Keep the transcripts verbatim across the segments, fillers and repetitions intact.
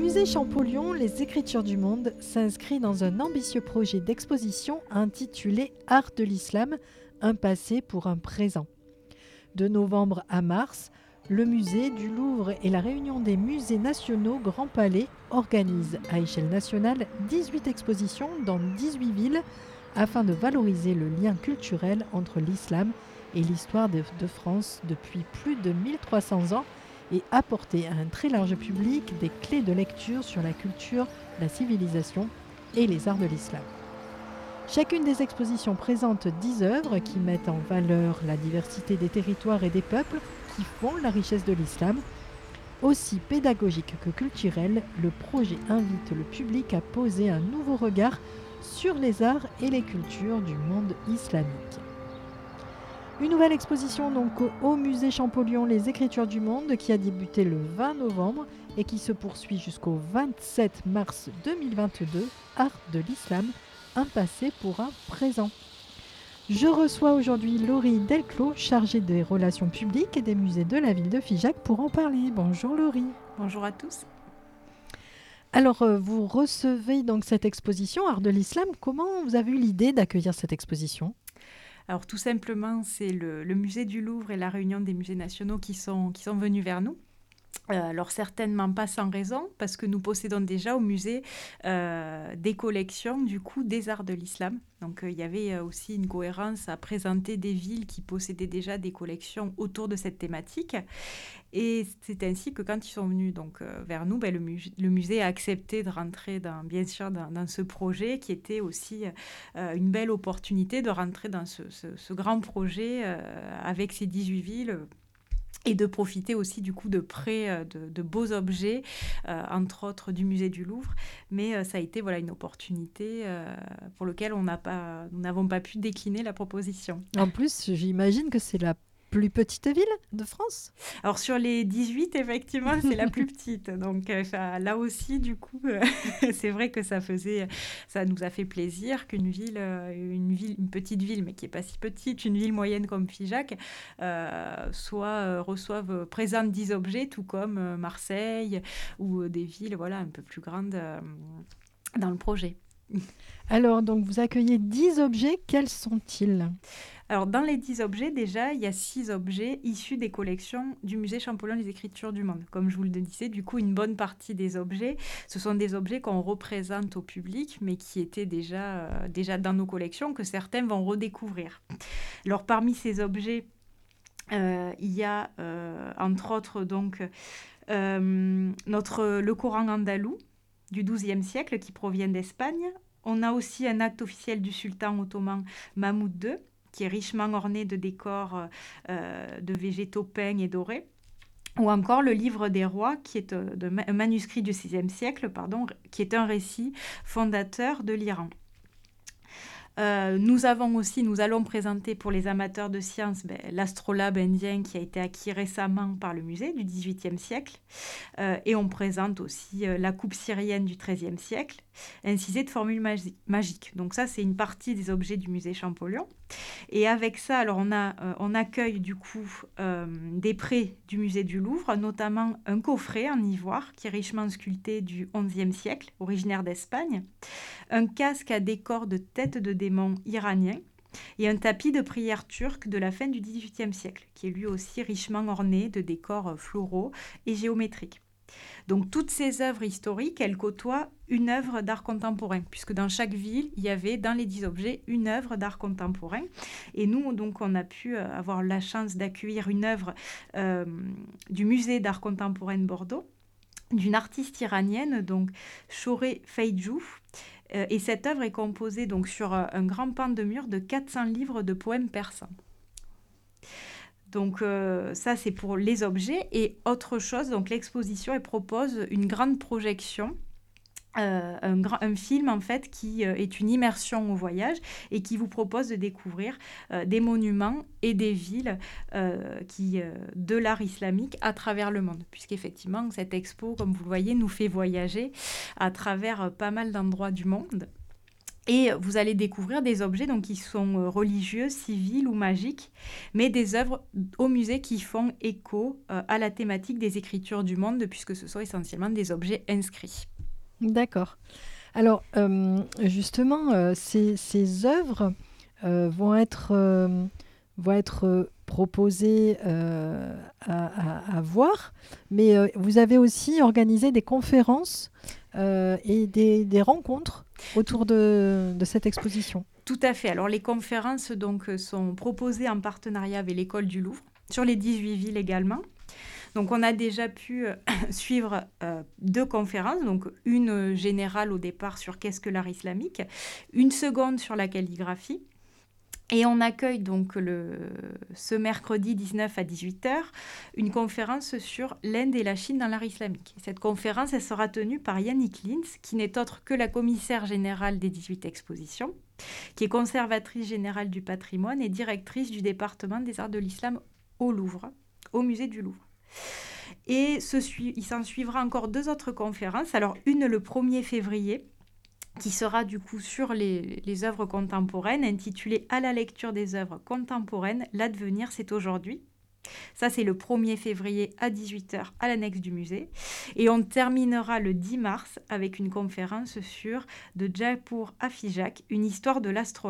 musée Champollion, les Écritures du Monde, s'inscrit dans un ambitieux projet d'exposition intitulé Art de l'Islam, un passé pour un présent. De novembre à mars, le musée du Louvre et la Réunion des musées nationaux Grand Palais organisent à échelle nationale dix-huit expositions dans dix-huit villes afin de valoriser le lien culturel entre l'islam et l'histoire de, de France depuis plus de mille trois cents ans et apporter à un très large public des clés de lecture sur la culture, la civilisation et les arts de l'islam. Chacune des expositions présente dix œuvres qui mettent en valeur la diversité des territoires et des peuples qui font la richesse de l'islam. Aussi pédagogique que culturel, le projet invite le public à poser un nouveau regard sur les arts et les cultures du monde islamique. Une nouvelle exposition donc au musée Champollion, les Écritures du Monde, qui a débuté le vingt novembre et qui se poursuit jusqu'au vingt-sept mars deux mille vingt-deux, Art de l'Islam, un passé pour un présent. Je reçois aujourd'hui Laurie Delclos, chargée des relations publiques et des musées de la ville de Figeac, pour en parler. Bonjour Laurie. Bonjour à tous. Alors, vous recevez donc cette exposition Art de l'Islam. Comment vous avez eu l'idée d'accueillir cette exposition ? Alors tout simplement, c'est le, le musée du Louvre et la Réunion des musées nationaux qui sont, qui sont venus vers nous. Euh, alors certainement pas sans raison, parce que nous possédons déjà au musée euh, des collections du coup des arts de l'islam. Donc euh, il y avait euh, aussi une cohérence à présenter des villes qui possédaient déjà des collections autour de cette thématique. Et c'est ainsi que quand ils sont venus donc, euh, vers nous, ben, le, mu- le musée a accepté de rentrer dans, bien sûr dans, dans ce projet qui était aussi euh, une belle opportunité de rentrer dans ce, ce, ce grand projet euh, avec ces dix-huit villes et de profiter aussi du coup de près de, de beaux objets, euh, entre autres du musée du Louvre. Mais euh, ça a été voilà, une opportunité euh, pour laquelle on n'a pas, nous n'avons pas pu décliner la proposition. En plus, j'imagine que c'est la plus petite ville de France. Alors sur les dix-huit, effectivement, c'est la plus petite. Donc euh, là aussi, du coup, euh, c'est vrai que ça faisait, ça nous a fait plaisir qu'une ville, euh, une ville, une petite ville, mais qui est pas si petite, une ville moyenne comme Figeac, euh, soit euh, reçoive, présente dix objets, tout comme euh, Marseille ou euh, des villes, voilà, un peu plus grandes euh, dans le projet. Alors, donc, vous accueillez dix objets. Quels sont-ils ? Alors, dans les dix objets, déjà, il y a six objets issus des collections du musée Champollion des Écritures du Monde. Comme je vous le disais, du coup, une bonne partie des objets, ce sont des objets qu'on représente au public, mais qui étaient déjà, euh, déjà dans nos collections, que certains vont redécouvrir. Alors, parmi ces objets, euh, il y a, euh, entre autres, donc, euh, notre, le Coran andalou du douzième siècle, qui provient d'Espagne. On a aussi un acte officiel du sultan ottoman Mahmoud deux, qui est richement orné de décors euh, de végétaux peints et dorés. Ou encore le livre des rois, qui est euh, de, un manuscrit du sixième siècle, pardon, qui est un récit fondateur de l'Iran. Euh, nous avons aussi, nous allons présenter pour les amateurs de sciences ben, l'astrolabe indien qui a été acquis récemment par le musée du dix-huitième siècle. Euh, et on présente aussi euh, la coupe syrienne du treizième siècle, incisée de formules magi- magiques. Donc ça, c'est une partie des objets du musée Champollion. Et avec ça, alors on, a, euh, on accueille du coup euh, des prêts du musée du Louvre, notamment un coffret en ivoire qui est richement sculpté du onzième siècle, originaire d'Espagne, un casque à décor de tête de démon iranien et un tapis de prière turc de la fin du dix-huitième siècle, qui est lui aussi richement orné de décors floraux et géométriques. Donc toutes ces œuvres historiques, elles côtoient une œuvre d'art contemporain, puisque dans chaque ville, il y avait dans les dix objets une œuvre d'art contemporain. Et nous, donc, on a pu avoir la chance d'accueillir une œuvre euh, du musée d'art contemporain de Bordeaux, d'une artiste iranienne, donc Choré Feidjou. Euh, et cette œuvre est composée donc, sur euh, un grand pan de mur de quatre cents livres de poèmes persans. Donc euh, ça, c'est pour les objets. Et autre chose, donc l'exposition, elle propose une grande projection, euh, un, grand, un film en fait qui euh, est une immersion au voyage et qui vous propose de découvrir euh, des monuments et des villes euh, qui, euh, de l'art islamique à travers le monde. Puisqu'effectivement, cette expo, comme vous le voyez, nous fait voyager à travers euh, pas mal d'endroits du monde. Et vous allez découvrir des objets donc, qui sont euh, religieux, civils ou magiques, mais des œuvres au musée qui font écho euh, à la thématique des Écritures du monde, puisque ce sont essentiellement des objets inscrits. D'accord. Alors, euh, justement, euh, ces, ces œuvres euh, vont être, euh, vont être euh, proposées euh, à, à- à voir, mais euh, vous avez aussi organisé des conférences euh, et des, des rencontres autour de, de cette exposition. Tout à fait. Alors les conférences donc, euh, sont proposées en partenariat avec l'École du Louvre, sur les dix-huit villes également. Donc on a déjà pu euh, suivre euh, deux conférences, donc une euh, générale au départ sur qu'est-ce que l'art islamique, une seconde sur la calligraphie. Et on accueille donc le, ce mercredi dix-neuf à dix-huit heures une conférence sur l'Inde et la Chine dans l'art islamique. Cette conférence, elle sera tenue par Yannick Lins, qui n'est autre que la commissaire générale des dix-huit expositions, qui est conservatrice générale du patrimoine et directrice du département des arts de l'islam au Louvre, au musée du Louvre. Et ce sui- il s'en suivra encore deux autres conférences. Alors une le premier février, qui sera du coup sur les, les œuvres contemporaines, intitulée « À la lecture des œuvres contemporaines, l'advenir c'est aujourd'hui ». Ça, c'est le premier février à dix-huit heures à l'annexe du musée. Et on terminera le dix mars avec une conférence sur « De Jaipur à Figeac, une histoire de l'astrolabe ».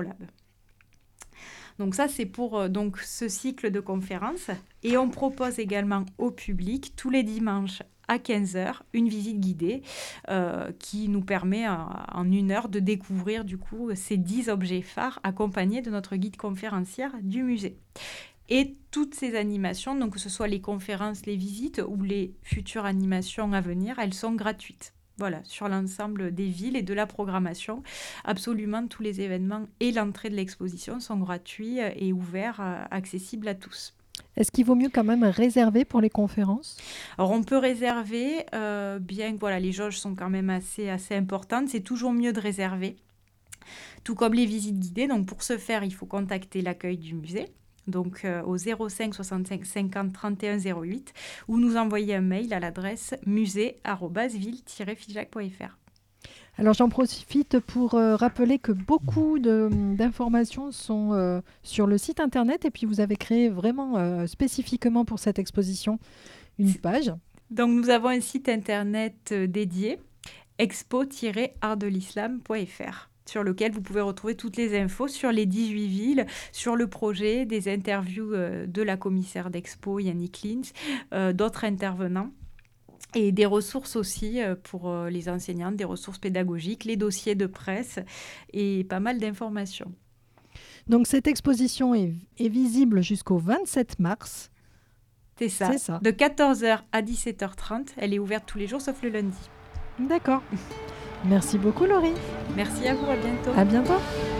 Donc ça, c'est pour euh, donc, ce cycle de conférences. Et on propose également au public, tous les dimanches à quinze heures, une visite guidée euh, qui nous permet euh, en une heure de découvrir du coup ces dix objets phares accompagnés de notre guide conférencière du musée. Et toutes ces animations, donc que ce soit les conférences, les visites ou les futures animations à venir, elles sont gratuites. Voilà, sur l'ensemble des villes et de la programmation, absolument tous les événements et l'entrée de l'exposition sont gratuits et ouverts, euh, accessibles à tous. Est-ce qu'il vaut mieux quand même réserver pour les conférences? Alors on peut réserver, euh, bien que voilà, les jauges sont quand même assez, assez importantes, c'est toujours mieux de réserver, tout comme les visites guidées. Donc pour ce faire, il faut contacter l'accueil du musée, donc euh, au zéro cinq soixante-cinq cinquante trente et un zéro huit, ou nous envoyer un mail à l'adresse musée arobase ville tiret figeac point f r. Alors j'en profite pour euh, rappeler que beaucoup de- d'informations sont euh, sur le site internet et puis vous avez créé vraiment euh, spécifiquement pour cette exposition une page. Donc nous avons un site internet euh, dédié, expo tiret art de l'islam point f r, sur lequel vous pouvez retrouver toutes les infos sur les dix-huit villes, sur le projet, des interviews euh, de la commissaire d'Expo, Yannick Lins, euh, d'autres intervenants, et des ressources aussi euh, pour euh, les enseignants, des ressources pédagogiques, les dossiers de presse et pas mal d'informations. Donc cette exposition est, est visible jusqu'au vingt-sept mars. C'est ça. C'est ça. De quatorze heures à dix-sept heures trente, elle est ouverte tous les jours sauf le lundi. D'accord. Merci beaucoup Laurie. Merci à vous, à bientôt. À bientôt.